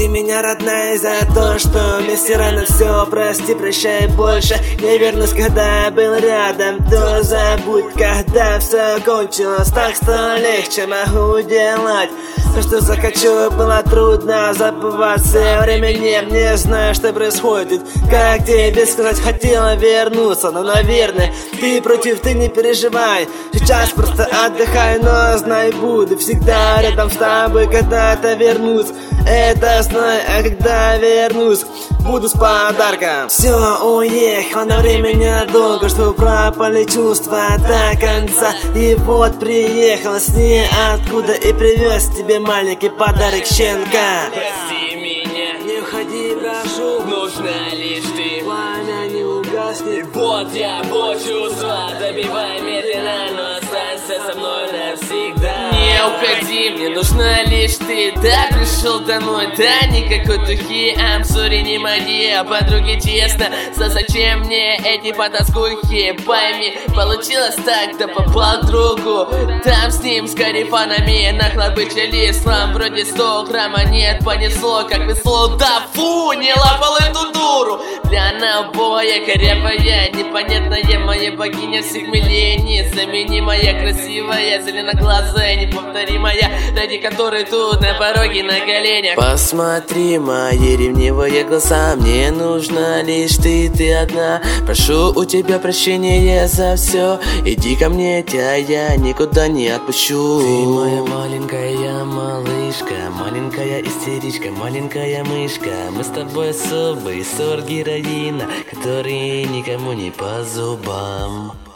Прости меня, родная, за то, что вместе рано все. Прости, прощай, больше не вернусь, когда я был рядом. То забудь, когда все кончилось, так что легче могу делать то, что захочу. Было трудно забывать все время, не знаю, что происходит. Как тебе сказать, хотела вернуться, но, наверное, ты против, ты не переживай. Сейчас просто отдыхай, но знай, буду всегда рядом с тобой, когда-то вернусь. Это знай, а когда вернусь, буду с подарком. Все, уехал на время недолго, что пропали чувства до конца. И вот приехал с ниоткуда и привез тебе маленький подарок щенка. Прости меня, Не уходи, прошу, нужна лишь ты. пламя не угаснет. Вот я почувствовал, добивай медленно, но останься со мной навсегда. Не уходи, мне нужна лишь ты. Да, пришел домой, да, никакой тухи. I'm sorry, не мои, а подруги, честно. Зачем мне эти потаскухи? Пойми, получилось так, да попал к другу. Там с ним с карифанами нахлобучили слам. Вроде 100 грамм, а нет, понесло, как весло. Да фу, не лапал эту дуру. Для набоя корявая, непонятная моя богиня всех милений. Заменимая, красивая, зеленоглазая, неповторимая, ради которой тут на пороге на коленях. Посмотри мои ревнивые глаза, мне нужна лишь ты одна. Прошу у тебя прощения за все, иди ко мне, тебя я никуда не отпущу. Ты моя маленькая малышка, маленькая истеричка, маленькая мышка. Мы с тобой особый сорт героина, который никому не по зубам.